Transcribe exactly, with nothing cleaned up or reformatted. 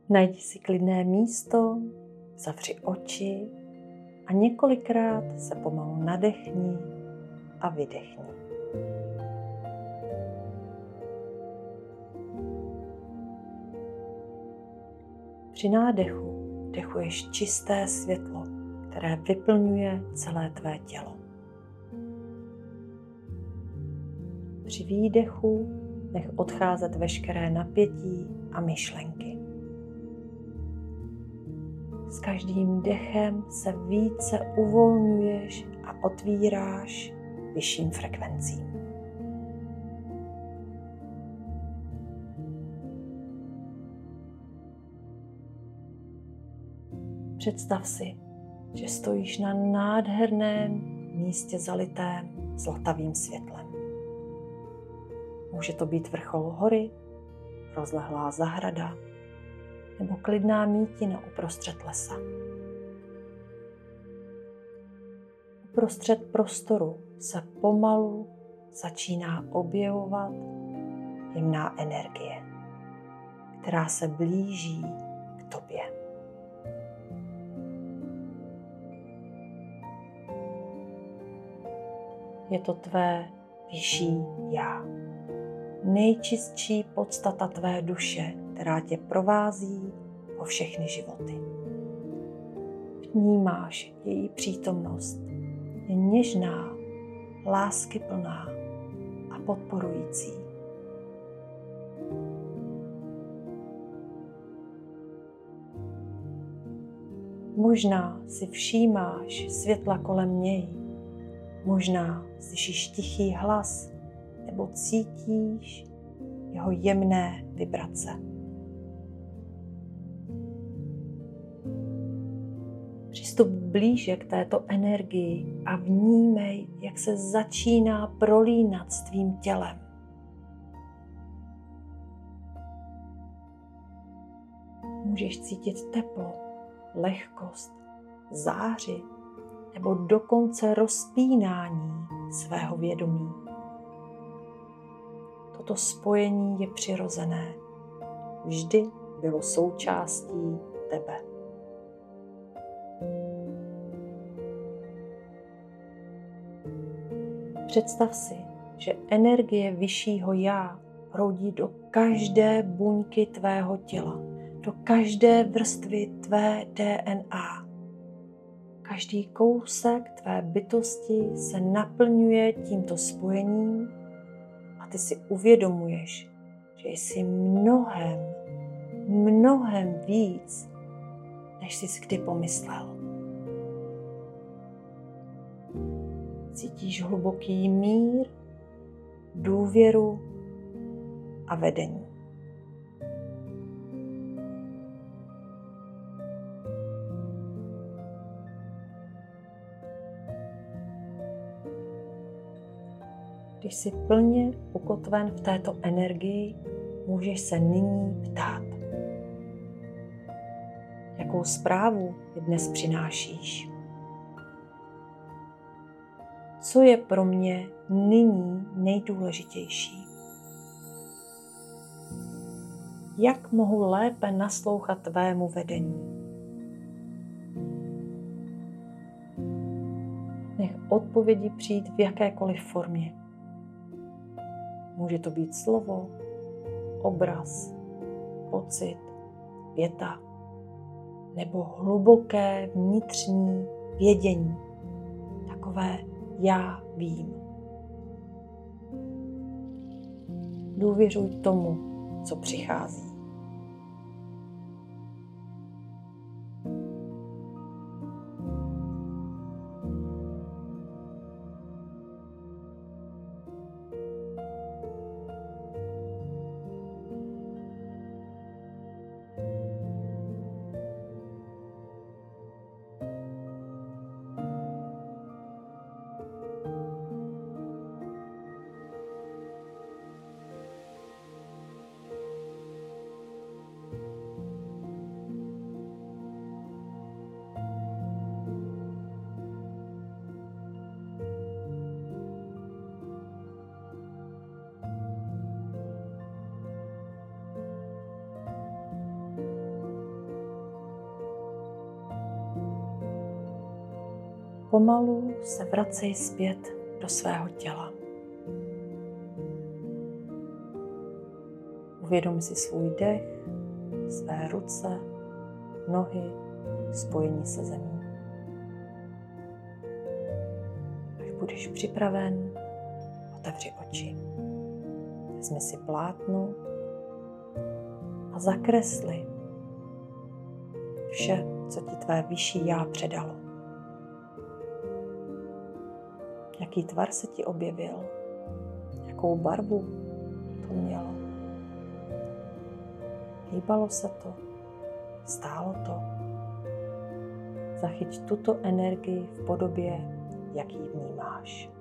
Najdi si klidné místo, zavři oči a několikrát se pomalu nadechni a vydechni. Při nádechu dechuješ čisté světlo, které vyplňuje celé tvé tělo. Při výdechu nech odcházet veškeré napětí a myšlenky. S každým dechem se více uvolňuješ a otvíráš vyšším frekvencím. Představ si, že stojíš na nádherném místě zalitém zlatavým světlem. Může to být vrchol hory, rozlehlá zahrada nebo klidná mítina uprostřed lesa. Uprostřed prostoru se pomalu začíná objevovat jemná energie, která se blíží k tobě. Je to tvé vyšší já, nejčistší podstata tvé duše, která tě provází po všechny životy. Vnímáš její přítomnost, je něžná, láskyplná a podporující. Možná si všímáš světla kolem něj, možná slyšíš tichý hlas nebo cítíš jeho jemné vibrace. Přistup blíže k této energii a vnímej, jak se začíná prolínat s tvým tělem. Můžeš cítit teplo, lehkost, záři nebo dokonce rozpínání svého vědomí. Toto spojení je přirozené. Vždy bylo součástí tebe. Představ si, že energie vyššího já proudí do každé buňky tvého těla, do každé vrstvy tvé D N A. Každý kousek tvé bytosti se naplňuje tímto spojením a ty si uvědomuješ, že jsi mnohem, mnohem víc, než jsi kdy pomyslel. Cítíš hluboký mír, důvěru a vedení. Když jsi plně ukotven v této energii, můžeš se nyní ptát. Jakou zprávu mi dnes přinášíš? Co je pro mě nyní nejdůležitější? Jak mohu lépe naslouchat tvému vedení? Nech odpovědi přijít v jakékoliv formě. Může to být slovo, obraz, pocit, věta nebo hluboké vnitřní vědění. Takové já vím. Důvěřuj tomu, co přichází. pomalu se vracej zpět do svého těla. Uvědom si svůj dech, své ruce, nohy, spojení se zemí. Až budeš připraven, otevři oči. Vezmi si plátno a zakresli vše, co ti tvé vyšší já předalo. Jaký tvar se ti objevil? Jakou barvu to mělo? Hýbalo se to? Stálo to? Zachyť tuto energii v podobě, jak ji vnímáš.